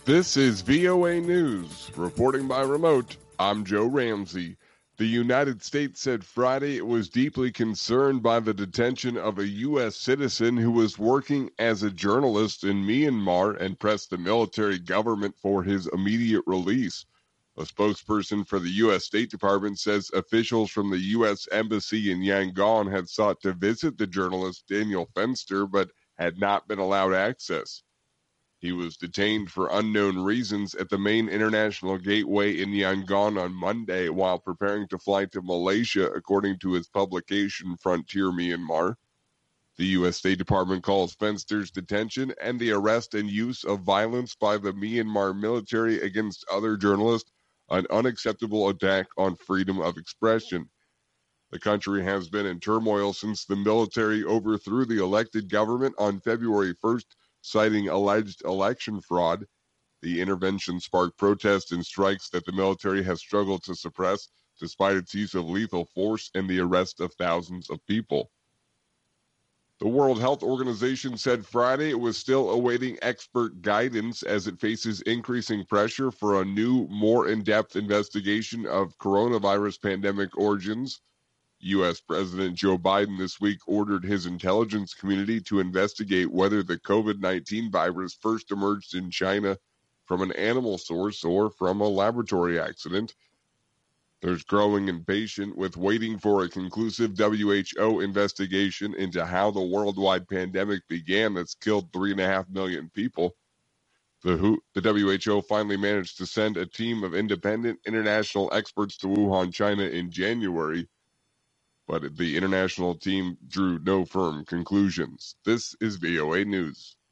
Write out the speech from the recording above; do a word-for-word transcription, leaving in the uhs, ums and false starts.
This is V O A News. Reporting by remote, I'm Joe Ramsey. The United States said Friday it was deeply concerned by the detention of a U S citizen who was working as a journalist in Myanmar and pressed the military government for his immediate release. A spokesperson for the U S State Department says officials from the U S Embassy in Yangon had sought to visit the journalist Daniel Fenster but had not been allowed access. He was detained for unknown reasons at the main international gateway in Yangon on Monday while preparing to fly to Malaysia, according to his publication Frontier Myanmar. The U S State Department calls Fenster's detention and the arrest and use of violence by the Myanmar military against other journalists an unacceptable attack on freedom of expression. The country has been in turmoil since the military overthrew the elected government on February first, citing alleged election fraud. The intervention sparked protests and strikes that the military has struggled to suppress, despite its use of lethal force and the arrest of thousands of people. The World Health Organization said Friday it was still awaiting expert guidance as it faces increasing pressure for a new, more in-depth investigation of coronavirus pandemic origins. U S President Joe Biden this week ordered his intelligence community to investigate whether the COVID nineteen virus first emerged in China from an animal source or from a laboratory accident. There's growing impatience with waiting for a conclusive W H O investigation into how the worldwide pandemic began that's killed three and a half million people. The, W H O, the W H O finally managed to send a team of independent international experts to Wuhan, China in January, but the international team drew no firm conclusions. This is V O A News.